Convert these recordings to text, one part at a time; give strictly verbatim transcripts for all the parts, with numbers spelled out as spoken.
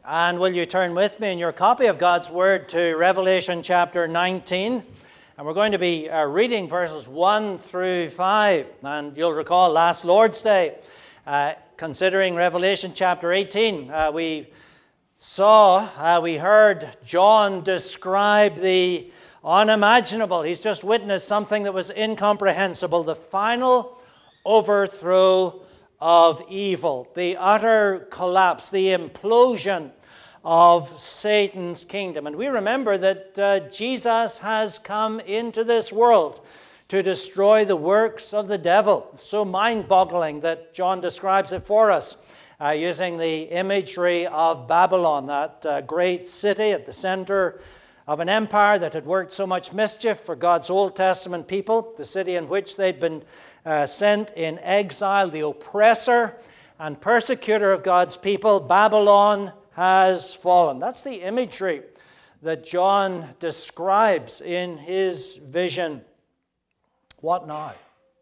And will you turn with me in your copy of God's Word to Revelation chapter nineteen? And we're going to be uh, reading verses one through five. And you'll recall last Lord's Day, uh, considering Revelation chapter eighteen, uh, we saw, uh, we heard John describe the unimaginable. He's just witnessed something that was incomprehensible, the final overthrow of evil, the utter collapse, the implosion of Satan's kingdom. And we remember that uh, Jesus has come into this world to destroy the works of the devil. It's so mind-boggling that John describes it for us, uh, using the imagery of Babylon, that uh, great city at the center of an empire that had worked so much mischief for God's Old Testament people, the city in which they'd been uh, sent in exile, the oppressor and persecutor of God's people. Babylon has fallen. That's the imagery that John describes in his vision. What now?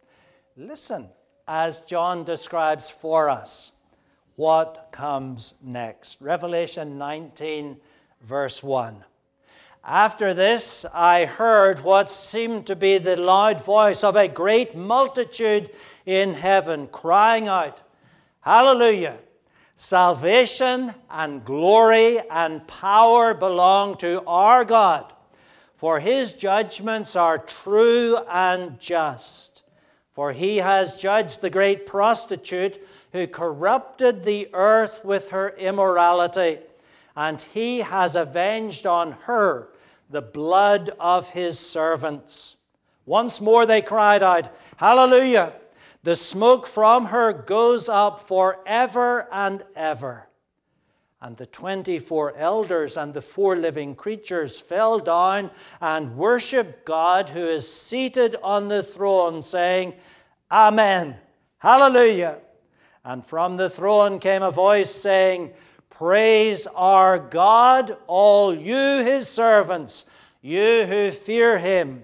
Listen as John describes for us what comes next. Revelation nineteen, verse one. After this, I heard what seemed to be the loud voice of a great multitude in heaven, crying out, Hallelujah! Salvation and glory and power belong to our God, for his judgments are true and just. For he has judged the great prostitute who corrupted the earth with her immorality, and he has avenged on her the blood of his servants. Once more they cried out, Hallelujah! The smoke from her goes up forever and ever. And the twenty-four elders and the four living creatures fell down and worshiped God who is seated on the throne, saying, Amen, Hallelujah! And from the throne came a voice saying, Praise our God, all you his servants, you who fear him,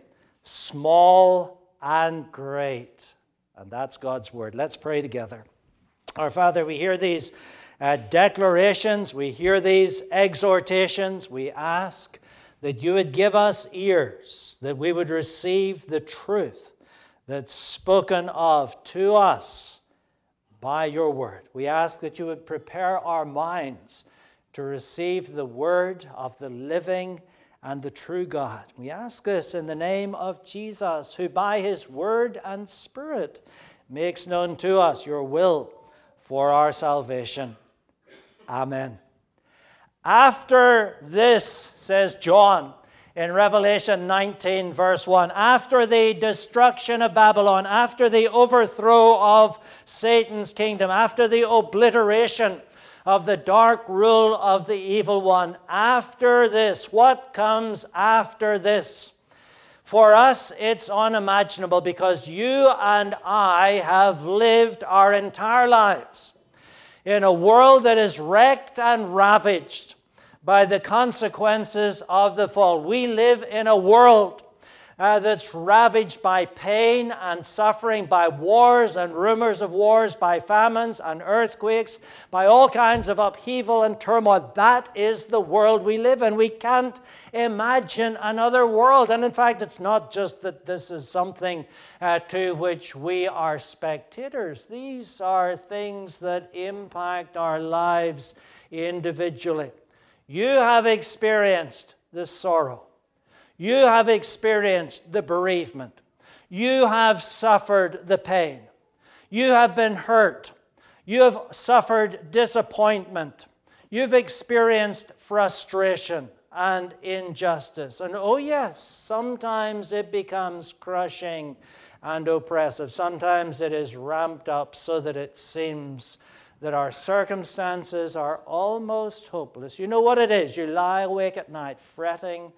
small and great. And that's God's word. Let's pray together. Our Father, we hear these uh, declarations, we hear these exhortations. We ask that you would give us ears, that we would receive the truth that's spoken of to us by your word. We ask that you would prepare our minds to receive the word of the living and the true God. We ask this in the name of Jesus, who by his word and spirit makes known to us your will for our salvation. Amen. After this, says John, in Revelation nineteen, verse one, after the destruction of Babylon, after the overthrow of Satan's kingdom, after the obliteration of the dark rule of the evil one, after this, what comes after this? For us, it's unimaginable, because you and I have lived our entire lives in a world that is wrecked and ravaged by the consequences of the fall. We live in a world uh, that's ravaged by pain and suffering, by wars and rumors of wars, by famines and earthquakes, by all kinds of upheaval and turmoil. That is the world we live in. We can't imagine another world. And in fact, it's not just that this is something uh, to which we are spectators. These are things that impact our lives individually. You have experienced the sorrow. You have experienced the bereavement. You have suffered the pain. You have been hurt. You have suffered disappointment. You've experienced frustration and injustice. And oh yes, sometimes it becomes crushing and oppressive. Sometimes it is ramped up so that it seems that our circumstances are almost hopeless. You know what it is? You lie awake at night fretting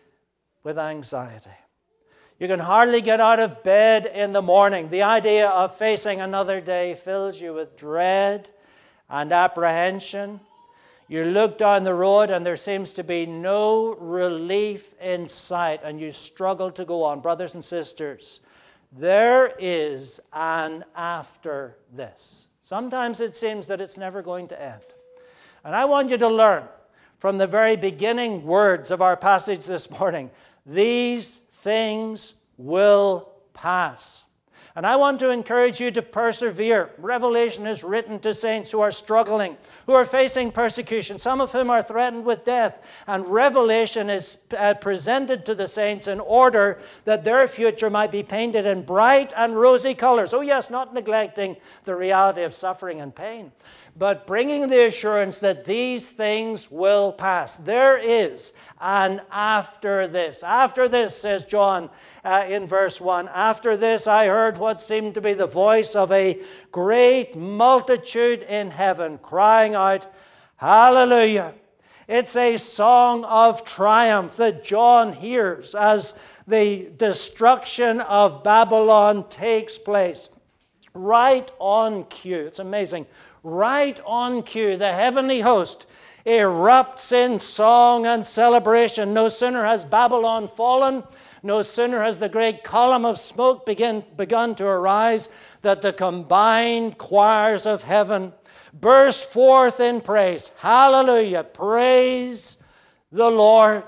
with anxiety. You can hardly get out of bed in the morning. The idea of facing another day fills you with dread and apprehension. You look down the road and there seems to be no relief in sight, and you struggle to go on. Brothers and sisters, there is an after this. Sometimes it seems that it's never going to end. And I want you to learn from the very beginning words of our passage this morning. These things will pass. And I want to encourage you to persevere. Revelation is written to saints who are struggling, who are facing persecution, some of whom are threatened with death. And Revelation is uh, presented to the saints in order that their future might be painted in bright and rosy colors. Oh yes, not neglecting the reality of suffering and pain, but bringing the assurance that these things will pass. There is an after this. After this, says John uh, in verse one, after this I heard what seemed to be the voice of a great multitude in heaven crying out, Hallelujah. It's a song of triumph that John hears as the destruction of Babylon takes place. Right on cue. It's amazing. Right on cue, the heavenly host erupts in song and celebration. No sooner has Babylon fallen, no sooner has the great column of smoke begin, begun to arise, that the combined choirs of heaven burst forth in praise. Hallelujah! Praise the Lord.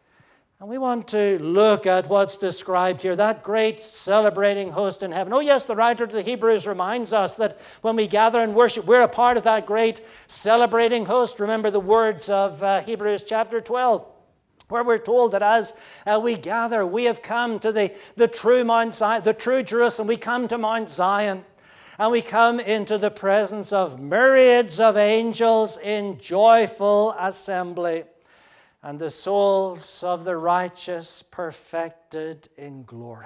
And we want to look at what's described here, that great celebrating host in heaven. Oh yes, the writer to the Hebrews reminds us that when we gather and worship, we're a part of that great celebrating host. Remember the words of uh, Hebrews chapter twelve, where we're told that as uh, we gather, we have come to the, the true Mount Zion, the true Jerusalem. We come to Mount Zion, and we come into the presence of myriads of angels in joyful assembly, and the souls of the righteous perfected in glory.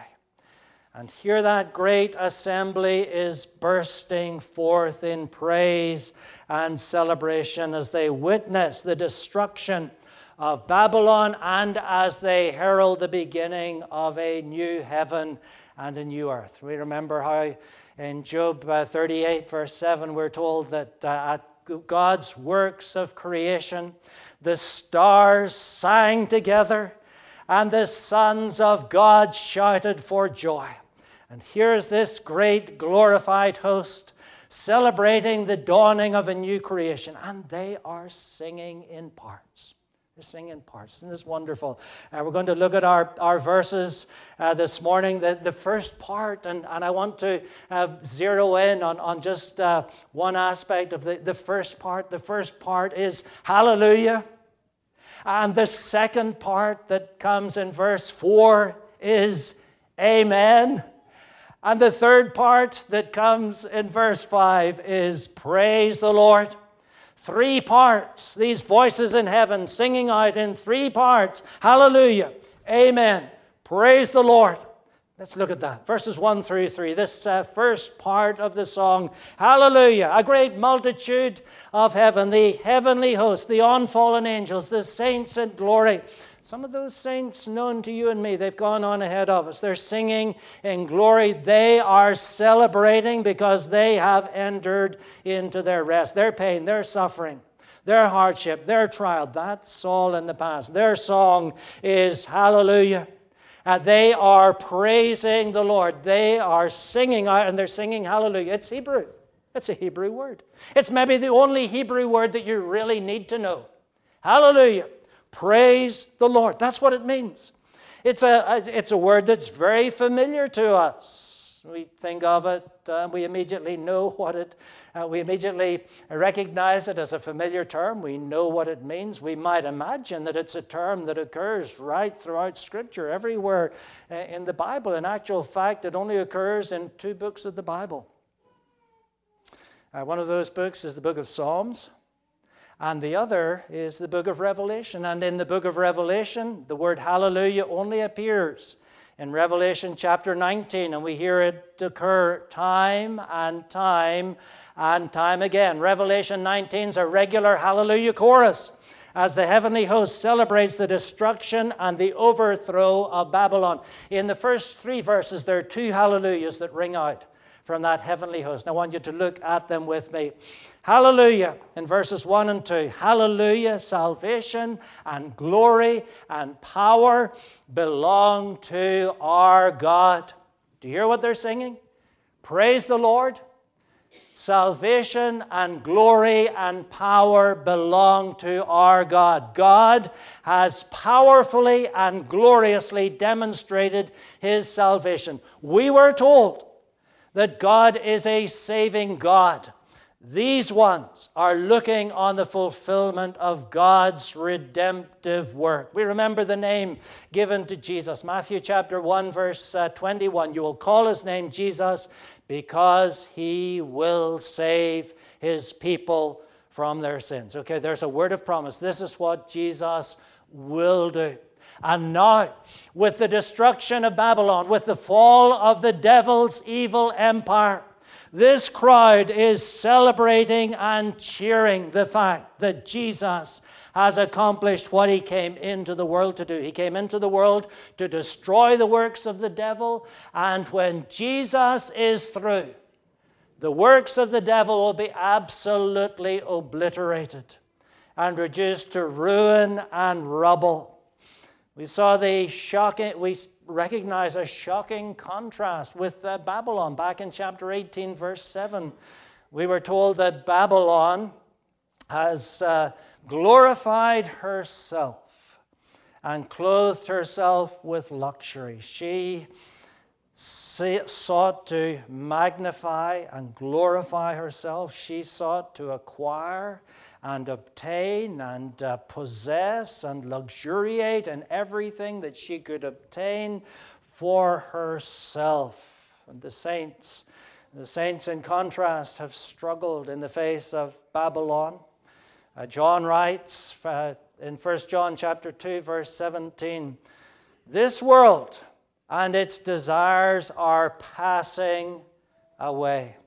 And here that great assembly is bursting forth in praise and celebration as they witness the destruction of Babylon and as they herald the beginning of a new heaven and a new earth. We remember how in Job uh, thirty-eight, verse seven, we're told that uh, at God's works of creation, the stars sang together, and the sons of God shouted for joy. And here's this great glorified host celebrating the dawning of a new creation, and they are singing in parts. They're singing in parts. Isn't this wonderful? Uh, we're going to look at our, our verses uh, this morning, the, the first part, and, and I want to uh, zero in on, on just uh, one aspect of the, the first part. The first part is hallelujah. And the second part that comes in verse four is amen. And the third part that comes in verse five is praise the Lord. Three parts, these voices in heaven singing out in three parts. Hallelujah, amen, praise the Lord. Let's look at that. Verses one through three. This uh, first part of the song, hallelujah, a great multitude of heaven, the heavenly host, the unfallen angels, the saints in glory. Some of those saints known to you and me, they've gone on ahead of us. They're singing in glory. They are celebrating because they have entered into their rest. Their pain, their suffering, their hardship, their trial, that's all in the past. Their song is hallelujah. Uh, they are praising the Lord. They are singing out, and they're singing hallelujah. It's Hebrew. It's a Hebrew word. It's maybe the only Hebrew word that you really need to know. Hallelujah. Praise the Lord. That's what it means. It's a, a, it's a word that's very familiar to us. We think of it, uh, we immediately know what it, uh, we immediately recognize it as a familiar term. We know what it means. We might imagine that it's a term that occurs right throughout Scripture, everywhere uh, in the Bible. In actual fact, it only occurs in two books of the Bible. Uh, one of those books is the book of Psalms, and the other is the book of Revelation. And in the book of Revelation, the word hallelujah only appears in Revelation chapter nineteen, and we hear it occur time and time and time again. Revelation nineteen is a regular hallelujah chorus as the heavenly host celebrates the destruction and the overthrow of Babylon. In the first three verses, there are two hallelujahs that ring out from that heavenly host. And I want you to look at them with me. Hallelujah in verses one and two. Hallelujah, salvation and glory and power belong to our God. Do you hear what they're singing? Praise the Lord. Salvation and glory and power belong to our God. God has powerfully and gloriously demonstrated his salvation. We were told that God is a saving God. These ones are looking on the fulfillment of God's redemptive work. We remember the name given to Jesus. Matthew chapter one, verse uh, twenty-one. You will call his name Jesus because he will save his people from their sins. Okay, there's a word of promise. This is what Jesus will do. And now, with the destruction of Babylon, with the fall of the devil's evil empire, this crowd is celebrating and cheering the fact that Jesus has accomplished what he came into the world to do. He came into the world to destroy the works of the devil, and when Jesus is through, the works of the devil will be absolutely obliterated and reduced to ruin and rubble. We saw the shocking, we recognize a shocking contrast with uh, Babylon. Back in chapter eighteen, verse seven, we were told that Babylon has uh, glorified herself and clothed herself with luxury. She sought to magnify and glorify herself. She sought to acquire and obtain and uh, possess and luxuriate in everything that she could obtain for herself. And the saints, the saints in contrast, have struggled in the face of Babylon. Uh, John writes uh, in First John chapter two, verse seventeen, "This world and its desires are passing away."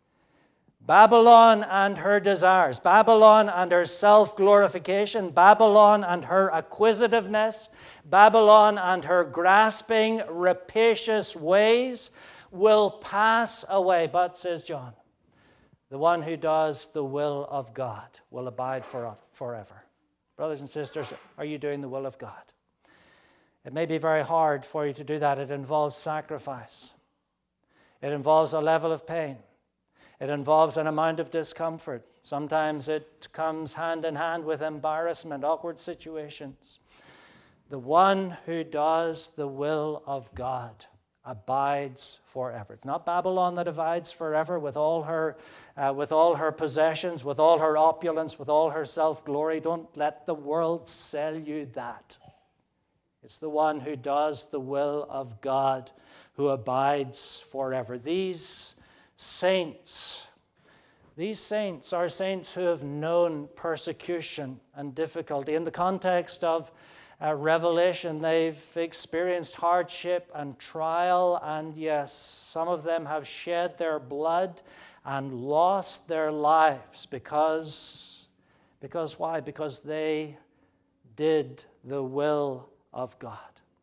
Babylon and her desires, Babylon and her self-glorification, Babylon and her acquisitiveness, Babylon and her grasping, rapacious ways will pass away. But, says John, the one who does the will of God will abide for forever. Brothers and sisters, are you doing the will of God? It may be very hard for you to do that. It involves sacrifice. It involves a level of pain. It involves an amount of discomfort. Sometimes it comes hand in hand with embarrassment, awkward situations. The one who does the will of God abides forever. It's not Babylon that abides forever with all her, uh, with all her possessions, with all her opulence, with all her self-glory. Don't let the world sell you that. It's the one who does the will of God who abides forever. These saints, these saints are saints who have known persecution and difficulty. In the context of uh, Revelation, they've experienced hardship and trial, and yes, some of them have shed their blood and lost their lives because, because why? Because they did the will of God.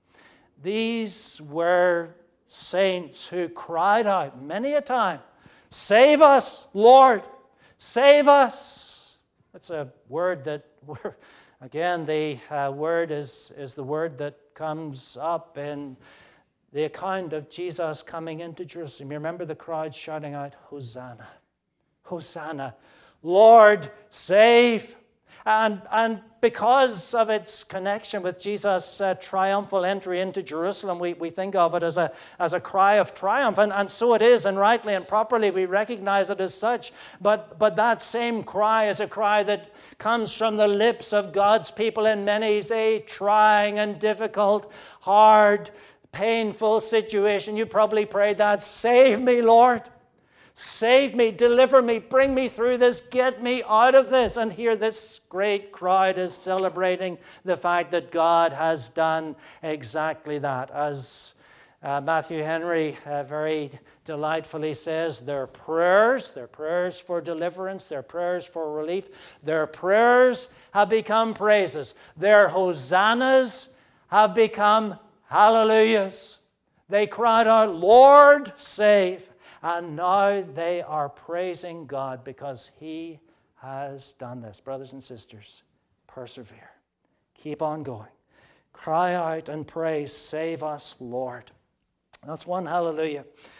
These were saints who cried out many a time, "Save us, Lord, save us." That's a word that, we're, again, the uh, word is, is the word that comes up in the account of Jesus coming into Jerusalem. You remember the crowd shouting out, "Hosanna, Hosanna, Lord, save." And, and because of its connection with Jesus' uh, triumphal entry into Jerusalem, we, we think of it as a, as a cry of triumph. And, and so it is, and rightly and properly we recognize it as such. But, but that same cry is a cry that comes from the lips of God's people in many a trying and difficult, hard, painful situation. You probably prayed that, "Save me, Lord. Save me, deliver me, bring me through this, get me out of this." And here this great crowd is celebrating the fact that God has done exactly that. As uh, Matthew Henry uh, very delightfully says, their prayers, their prayers for deliverance, their prayers for relief, their prayers have become praises. Their hosannas have become hallelujahs. They cried out, "Lord, save." And now they are praising God because He has done this. Brothers and sisters, persevere. Keep on going. Cry out and pray, "Save us, Lord." That's one hallelujah.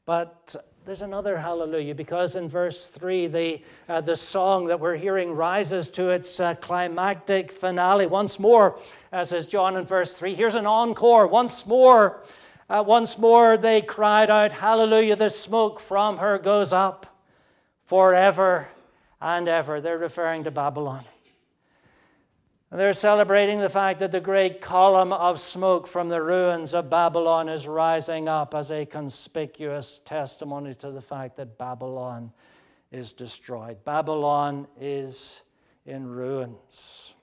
But there's another hallelujah, because in verse three, the, uh, the song that we're hearing rises to its uh, climactic finale. Once more, uh, says John in verse three, here's an encore. Once more, uh, once more they cried out, hallelujah, the smoke from her goes up forever and ever. They're referring to Babylon. They're celebrating the fact that the great column of smoke from the ruins of Babylon is rising up as a conspicuous testimony to the fact that Babylon is destroyed. Babylon is in ruins.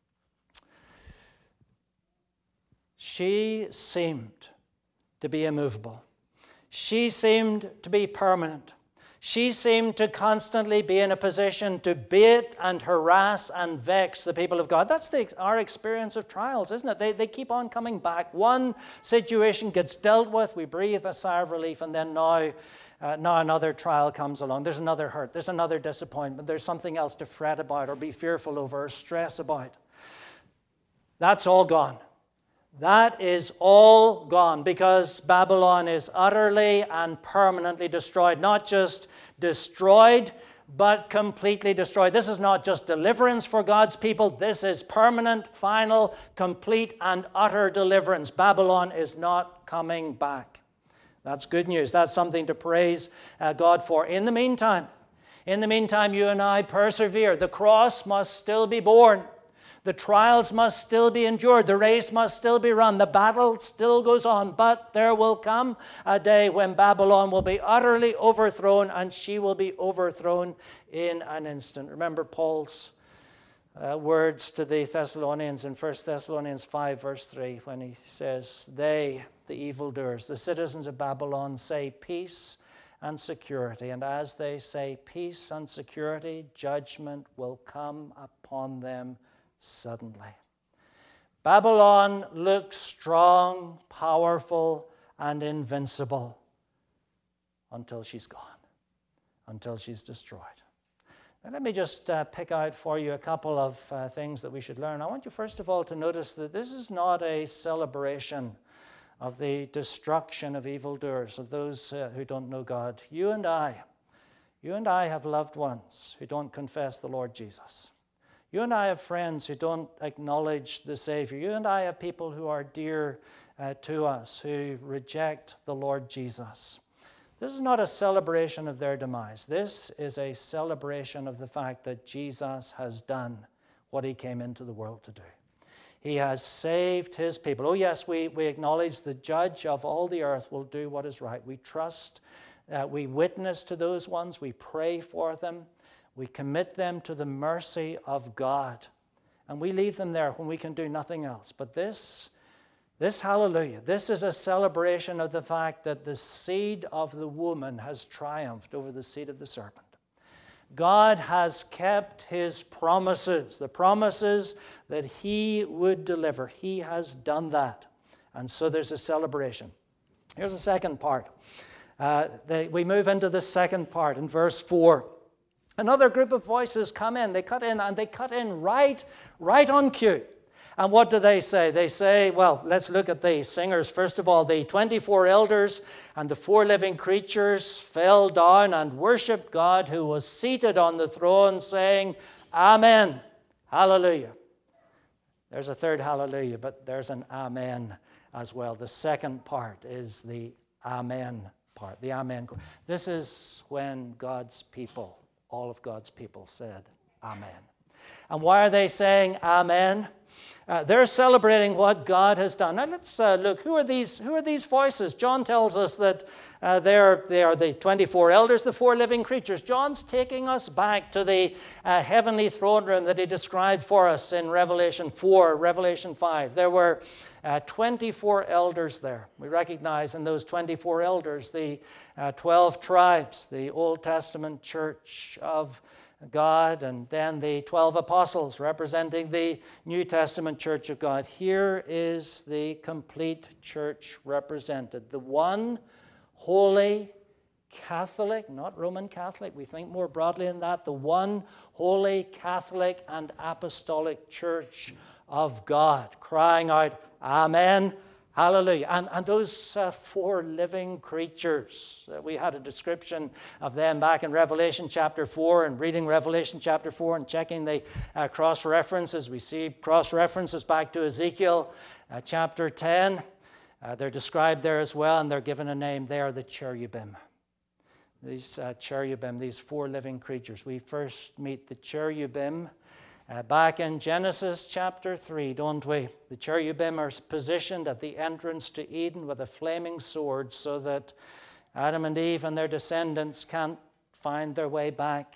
She seemed to be immovable. She seemed to be permanent. She seemed to constantly be in a position to bait and harass and vex the people of God. That's the, our experience of trials, isn't it? They, they keep on coming back. One situation gets dealt with, we breathe a sigh of relief, and then now, uh, now another trial comes along. There's another hurt, there's another disappointment, there's something else to fret about or be fearful over or stress about. That's all gone. That is all gone, because Babylon is utterly and permanently destroyed. Not just destroyed, but completely destroyed. This is not just deliverance for God's people. This is permanent, final, complete, and utter deliverance. Babylon is not coming back. That's good news. That's something to praise uh, God for. In the meantime, in the meantime, you and I persevere. The cross must still be borne. The trials must still be endured. The race must still be run. The battle still goes on. But there will come a day when Babylon will be utterly overthrown, and she will be overthrown in an instant. Remember Paul's uh, words to the Thessalonians in First Thessalonians five, verse three, when he says, they, the evildoers, the citizens of Babylon, say peace and security. And as they say peace and security, judgment will come upon them suddenly. Babylon looks strong, powerful, and invincible until she's gone, until she's destroyed. Now, let me just uh, pick out for you a couple of uh, things that we should learn. I want you first of all to notice that this is not a celebration of the destruction of evildoers, of those uh, who don't know God. You and I, you and I have loved ones who don't confess the Lord Jesus. You and I have friends who don't acknowledge the Savior. You and I have people who are dear uh, to us who reject the Lord Jesus. This is not a celebration of their demise. This is a celebration of the fact that Jesus has done what he came into the world to do. He has saved his people. Oh yes, we, we acknowledge the judge of all the earth will do what is right. We trust, uh, we witness to those ones, we pray for them. We commit them to the mercy of God, and we leave them there when we can do nothing else. But this, this hallelujah, this is a celebration of the fact that the seed of the woman has triumphed over the seed of the serpent. God has kept his promises, the promises that he would deliver. He has done that, and so there's a celebration. Here's the second part. Uh, they, we move into the second part in verse four. Another group of voices come in. They cut in, and they cut in right, right on cue. And what do they say? They say, well, let's look at the singers. First of all, the twenty-four elders and the four living creatures fell down and worshiped God who was seated on the throne, saying, Amen, hallelujah. There's a third hallelujah, but there's an amen as well. The second part is the amen part, the amen. This is when God's people, all of God's people, said amen. And why are they saying amen? Uh, they're celebrating what God has done. Now let's uh, look. Who are these? Who are these voices? John tells us that uh, they are they are the twenty-four elders, the four living creatures. John's taking us back to the uh, heavenly throne room that he described for us in Revelation four, Revelation five. There were uh, twenty-four elders there. We recognize in those twenty-four elders the uh, twelve tribes, the Old Testament church of God, and then the twelve apostles representing the New Testament church of God. Here is the complete church represented. The one holy Catholic, not Roman Catholic, we think more broadly than that, the one holy Catholic and apostolic church of God, crying out, Amen, Hallelujah. And, and those uh, four living creatures, uh, we had a description of them back in Revelation chapter four, and reading Revelation chapter four and checking the uh, cross-references. We see cross-references back to Ezekiel uh, chapter ten. Uh, they're described there as well, and they're given a name. They are the cherubim. These uh, cherubim, these four living creatures. We first meet the cherubim Uh, back in Genesis chapter three, don't we? The cherubim are positioned at the entrance to Eden with a flaming sword so that Adam and Eve and their descendants can't find their way back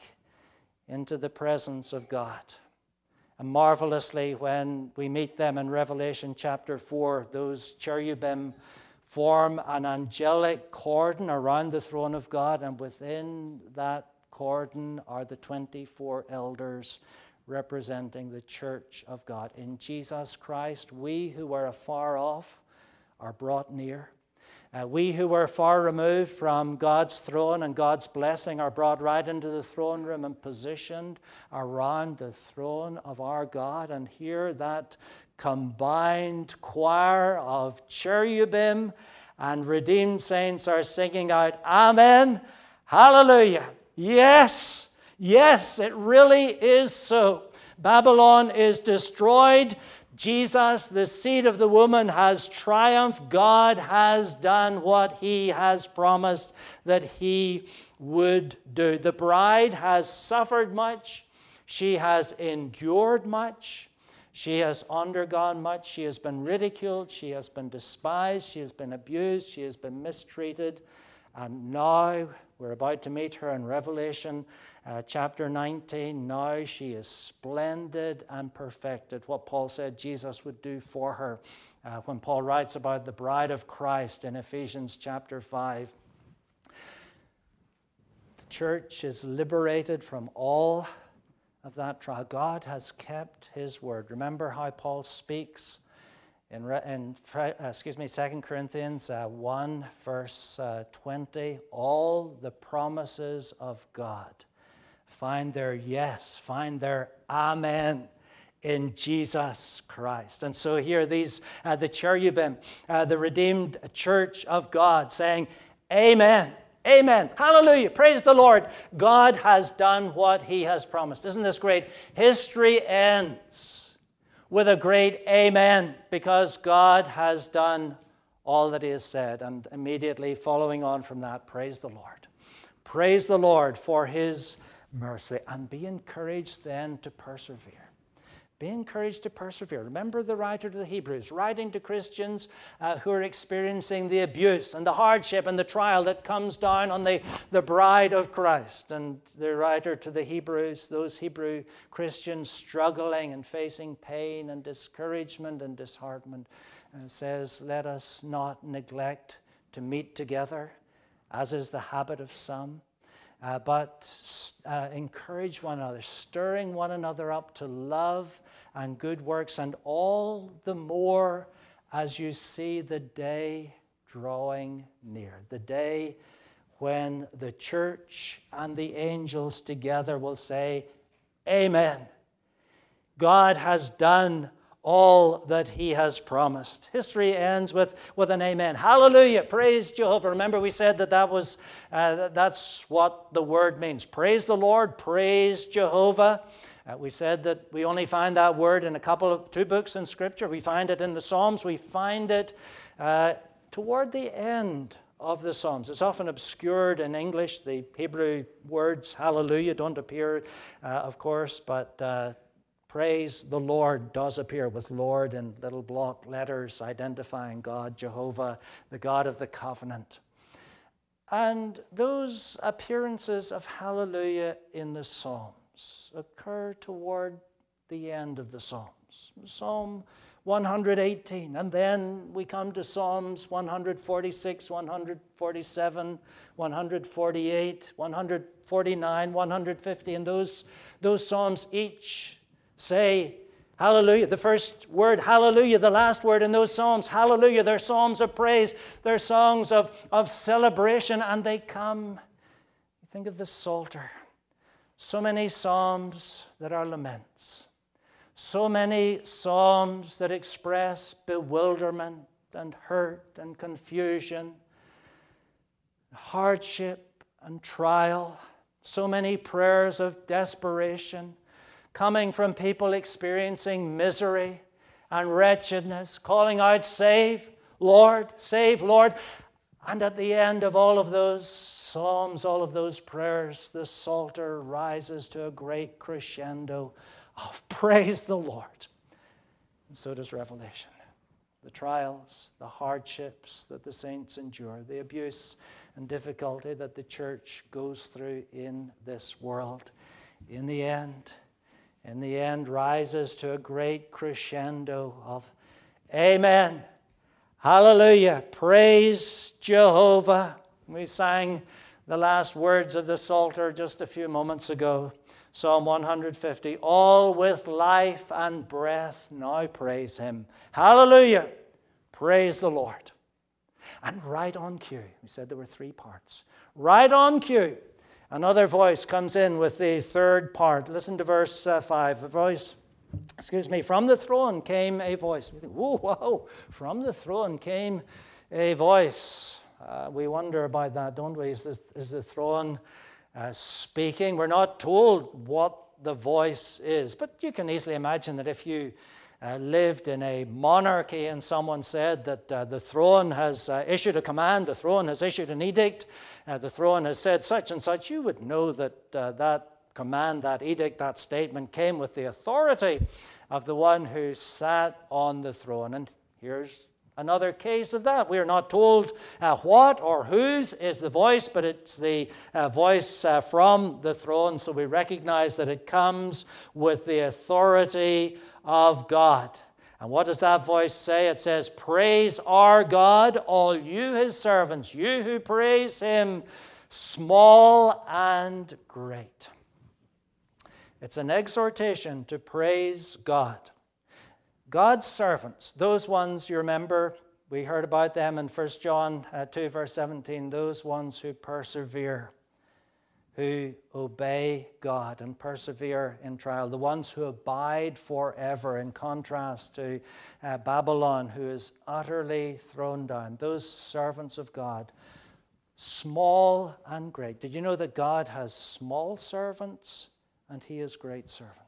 into the presence of God. And marvelously, when we meet them in Revelation chapter four, those cherubim form an angelic cordon around the throne of God, and within that cordon are the twenty-four elders representing the church of God. In Jesus Christ, we who were afar off are brought near. Uh, we who were far removed from God's throne and God's blessing are brought right into the throne room and positioned around the throne of our God. And here that combined choir of cherubim and redeemed saints are singing out, Amen, hallelujah, yes. Yes, it really is so. Babylon is destroyed. Jesus, the seed of the woman, has triumphed. God has done what he has promised that he would do. The bride has suffered much. She has endured much. She has undergone much. She has been ridiculed. She has been despised. She has been abused. She has been mistreated. And now we're about to meet her in Revelation uh, chapter nineteen. Now she is splendid and perfected. What Paul said Jesus would do for her uh, when Paul writes about the bride of Christ in Ephesians chapter five. The church is liberated from all of that trial. God has kept his word. Remember how Paul speaks In, in uh, excuse me, Second Corinthians uh, one, verse uh, twenty, all the promises of God find their yes, find their amen in Jesus Christ. And so here these, uh, the cherubim, uh, the redeemed church of God saying, Amen, amen, hallelujah, praise the Lord. God has done what he has promised. Isn't this great? History ends with a great amen, because God has done all that he has said. And immediately following on from that, praise the Lord. Praise the Lord for his mercy. And be encouraged then to persevere. Be encouraged to persevere. Remember the writer to the Hebrews, writing to Christians uh, who are experiencing the abuse and the hardship and the trial that comes down on the, the bride of Christ. And the writer to the Hebrews, those Hebrew Christians struggling and facing pain and discouragement and disheartenment, uh, says, let us not neglect to meet together, as is the habit of some, Uh, but uh, encourage one another, stirring one another up to love and good works, and all the more as you see the day drawing near, the day when the church and the angels together will say, Amen. God has done all that he has promised. History ends with, with an amen. Hallelujah. Praise Jehovah. Remember we said that, that was, uh, that's what the word means. Praise the Lord. Praise Jehovah. Uh, we said that we only find that word in a couple of, two books in Scripture. We find it in the Psalms. We find it uh, toward the end of the Psalms. It's often obscured in English. The Hebrew words hallelujah don't appear, uh, of course, but uh, praise the Lord does appear with Lord in little block letters identifying God, Jehovah, the God of the covenant. And those appearances of hallelujah in the Psalms occur toward the end of the Psalms. Psalm one hundred eighteen, and then we come to Psalms one hundred forty-six, one hundred forty-seven, one hundred forty-eight, one hundred forty-nine, one hundred fifty, and those, those Psalms each say hallelujah. The first word, hallelujah. The last word in those psalms, hallelujah. They're psalms of praise. They're songs of, of celebration. And they come, think of the Psalter. So many psalms that are laments. So many psalms that express bewilderment and hurt and confusion, hardship and trial. So many prayers of desperation coming from people experiencing misery and wretchedness, calling out, "Save, Lord, save, Lord." And at the end of all of those psalms, all of those prayers, the Psalter rises to a great crescendo of praise the Lord. And so does Revelation. The trials, the hardships that the saints endure, the abuse and difficulty that the church goes through in this world, in the end, in the end rises to a great crescendo of amen. Hallelujah. Praise Jehovah. We sang the last words of the Psalter just a few moments ago. Psalm one fifty. All with life and breath now praise him. Hallelujah. Praise the Lord. And right on cue, we said there were three parts. Right on cue, another voice comes in with the third part. Listen to verse uh, five. A voice, excuse me, from the throne came a voice. We think, whoa, whoa, from the throne came a voice. Uh, we wonder about that, don't we? Is, this, is the throne uh, speaking? We're not told what the voice is, but you can easily imagine that if you uh, lived in a monarchy and someone said that uh, the throne has uh, issued a command, the throne has issued an edict, uh, the throne has said such and such, you would know that uh, that command, that edict, that statement came with the authority of the one who sat on the throne. And here's another case of that. We are not told uh, what or whose is the voice, but it's the uh, voice uh, from the throne. So we recognize that it comes with the authority of God. And what does that voice say? It says, "Praise our God, all you his servants, you who praise him, small and great." It's an exhortation to praise God. God's servants, those ones you remember, we heard about them in First John two, verse seventeen, those ones who persevere, who obey God and persevere in trial, the ones who abide forever, in contrast to uh, Babylon, who is utterly thrown down. Those servants of God, small and great. Did you know that God has small servants and he has great servants?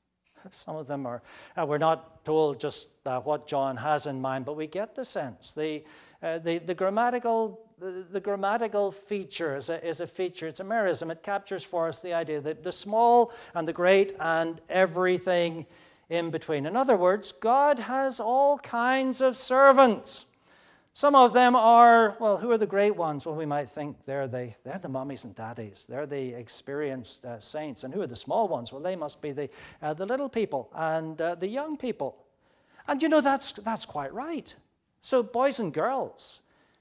Some of them are, uh, we're not told just uh, what John has in mind, but we get the sense. The, uh, the, the, grammatical, the, the grammatical feature is a, is a feature, it's a merism. It captures for us the idea that the small and the great and everything in between. In other words, God has all kinds of servants. Some of them are, well, who are the great ones? Well, we might think they're the, they're the mummies and daddies. They're the experienced uh, saints. And who are the small ones? Well, they must be the, uh, the little people and uh, the young people. And you know, that's, that's quite right. So boys and girls,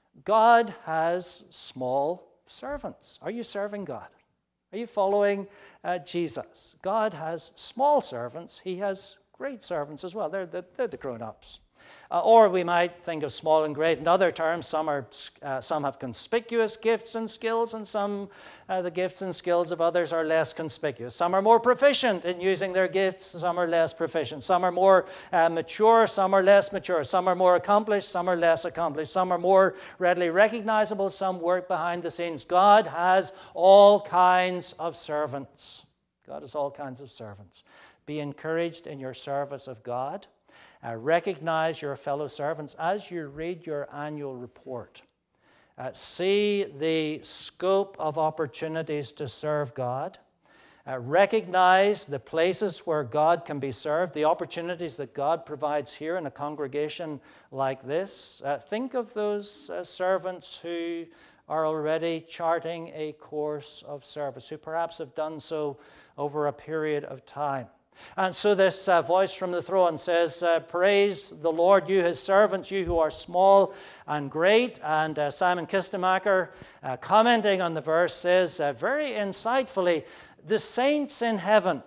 God has small servants. Are you serving God? Are you following uh, Jesus? God has small servants. He has great servants as well. They're the, they're the grown-ups. Uh, or we might think of small and great in other terms. Some are, uh, some have conspicuous gifts and skills, and some, uh, the gifts and skills of others are less conspicuous. Some are more proficient in using their gifts, some are less proficient. Some are more uh, mature, some are less mature. Some are more accomplished, some are less accomplished. Some are more readily recognizable, some work behind the scenes. God has all kinds of servants. God has all kinds of servants. Be encouraged in your service of God. Uh, recognize your fellow servants as you read your annual report. Uh, see the scope of opportunities to serve God. Uh, recognize the places where God can be served, the opportunities that God provides here in a congregation like this. Uh, think of those uh, servants who are already charting a course of service, who perhaps have done so over a period of time. And so this uh, voice from the throne says, uh, "Praise the Lord, you his servants, you who are small and great." And uh, Simon Kistemaker, uh, commenting on the verse, says uh, very insightfully, the saints in heaven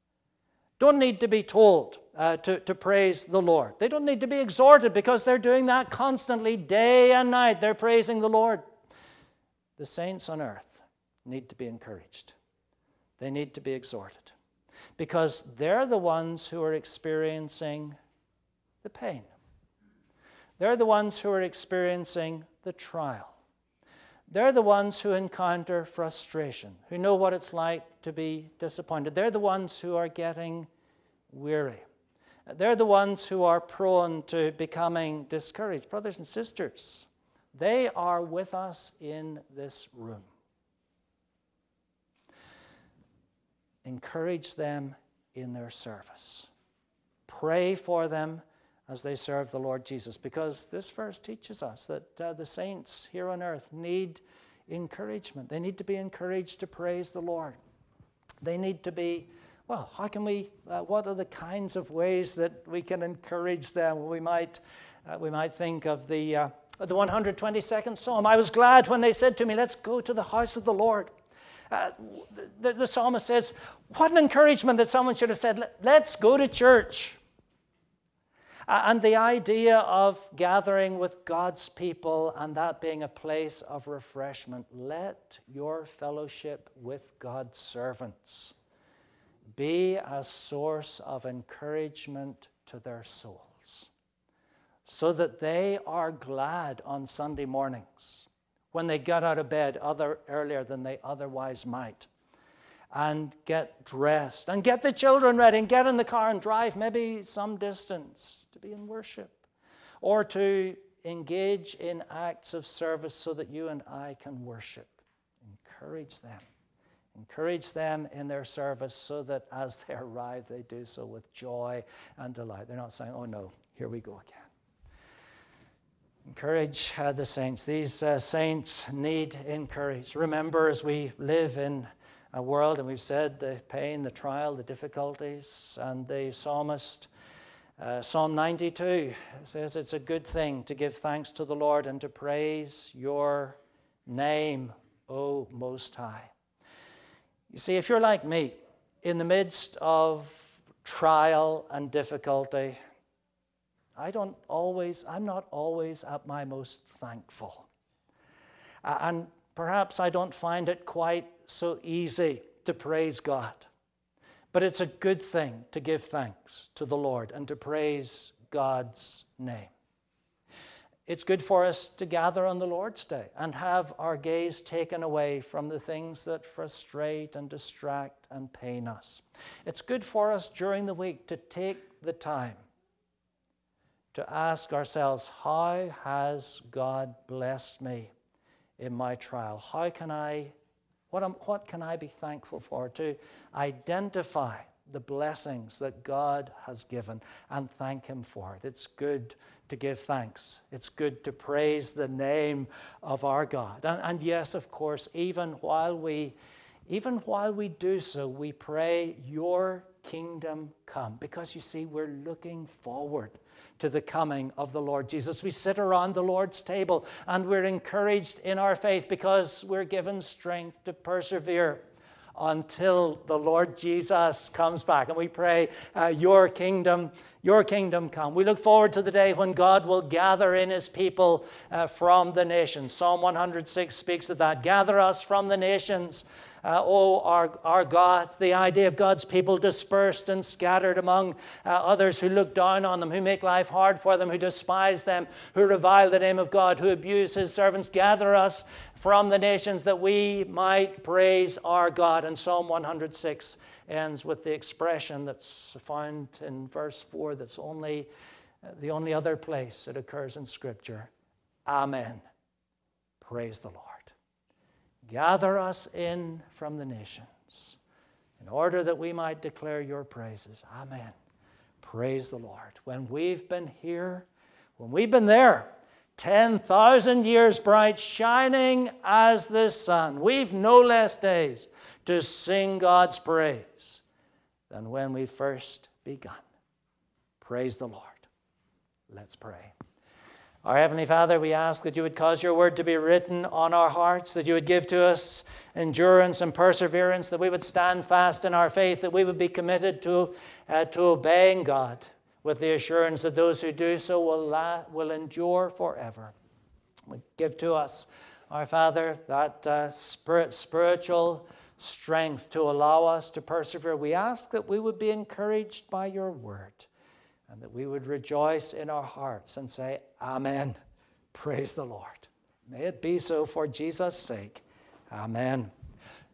don't need to be told uh, to, to praise the Lord. They don't need to be exhorted because they're doing that constantly, day and night. They're praising the Lord. The saints on earth need to be encouraged. They need to be exhorted, because they're the ones who are experiencing the pain. They're the ones who are experiencing the trial. They're the ones who encounter frustration, who know what it's like to be disappointed. They're the ones who are getting weary. They're the ones who are prone to becoming discouraged. Brothers and sisters, they are with us in this room. Encourage them in their service. Pray for them as they serve the Lord Jesus, because this verse teaches us that uh, the saints here on earth need encouragement. They need to be encouraged to praise the Lord. They need to be, well, how can we, uh, what are the kinds of ways that we can encourage them? We might, uh, we might think of the, uh, the one hundred twenty-second Psalm. I was glad when they said to me, let's go to the house of the Lord. Uh, the, the psalmist says, what an encouragement that someone should have said, let's go to church. And the idea of gathering with God's people and that being a place of refreshment. Let your fellowship with God's servants be a source of encouragement to their souls, so that they are glad on Sunday mornings when they get out of bed other, earlier than they otherwise might, and get dressed and get the children ready and get in the car and drive maybe some distance to be in worship, or to engage in acts of service so that you and I can worship. Encourage them. Encourage them in their service so that as they arrive, they do so with joy and delight. They're not saying, oh no, here we go again. Encourage uh, the saints. These uh, saints need encouraged. Remember, as we live in a world, and we've said the pain, the trial, the difficulties, and the psalmist, uh, Psalm ninety-two says it's a good thing to give thanks to the Lord and to praise your name, O Most High. You see, if you're like me, in the midst of trial and difficulty, I don't always, I'm not always at my most thankful. Uh, and perhaps I don't find it quite so easy to praise God. But it's a good thing to give thanks to the Lord and to praise God's name. It's good for us to gather on the Lord's Day and have our gaze taken away from the things that frustrate and distract and pain us. It's good for us during the week to take the time to ask ourselves, how has God blessed me in my trial? How can I, what, am, what can I be thankful for? To identify the blessings that God has given and thank Him for it. It's good to give thanks. It's good to praise the name of our God. And, and yes, of course, even while we, even while we do so, we pray, your kingdom come. Because you see, we're looking forward to the coming of the Lord Jesus. We sit around the Lord's table and we're encouraged in our faith because we're given strength to persevere until the Lord Jesus comes back. And we pray, uh, your kingdom, your kingdom come. We look forward to the day when God will gather in His people uh, from the nations. Psalm one hundred six speaks of that. Gather us from the nations, uh, O our, our God. The idea of God's people dispersed and scattered among uh, others who look down on them, who make life hard for them, who despise them, who revile the name of God, who abuse His servants. Gather us from the nations that we might praise our God. And Psalm one hundred six ends with the expression that's found in verse four, that's only uh, the only other place it occurs in Scripture. Amen. Praise the Lord. Gather us in from the nations in order that we might declare your praises. Amen. Praise the Lord. When we've been here, when we've been there, ten thousand years bright, shining as the sun, we've no less days to sing God's praise than when we first begun. Praise the Lord. Let's pray. Our Heavenly Father, we ask that you would cause your word to be written on our hearts, that you would give to us endurance and perseverance, that we would stand fast in our faith, that we would be committed to, uh, to obeying God, with the assurance that those who do so will, la- will endure forever. We give to us, our Father, that uh, spirit, spiritual strength to allow us to persevere. We ask that we would be encouraged by your word, and that we would rejoice in our hearts and say, Amen. Praise the Lord. May it be so for Jesus' sake. Amen.